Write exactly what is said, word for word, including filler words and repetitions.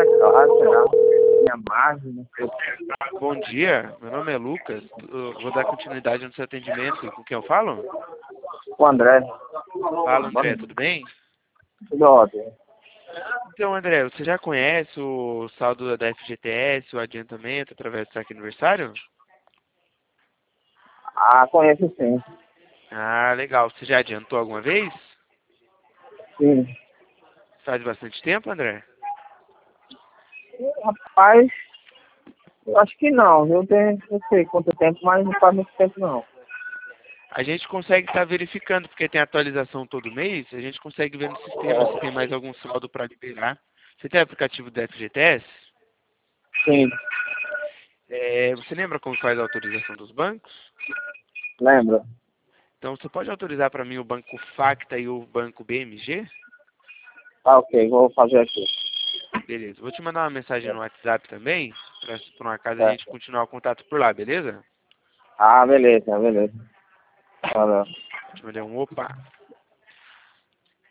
Claro, será? Minha margem, não sei. Bom dia, meu nome é Lucas. Eu vou dar continuidade no seu atendimento. Com quem eu falo? O André. Fala, André, tudo bem? Tudo ótimo. Então, André, você já conhece o saldo da F G T S, o adiantamento através do saque aniversário? Ah, conheço sim. Ah, legal. Você já adiantou alguma vez? Sim. Faz bastante tempo, André? Rapaz, eu acho que não. Eu tenho, não sei quanto tempo, mas não faz muito tempo não. A gente consegue estar verificando, porque tem atualização todo mês, a gente consegue ver no sistema se tem mais algum saldo para liberar. Você tem aplicativo da F G T S? Sim, É, você lembra como faz a autorização dos bancos? lembro. Então, você pode autorizar para mim o banco Facta e o banco B M G? Tá, ok, vou fazer aqui. Beleza. Vou te mandar uma mensagem no WhatsApp também, para por um acaso a gente Certo. continuar o contato por lá, beleza? Ah, beleza, beleza. Valeu. Te mandei um opa.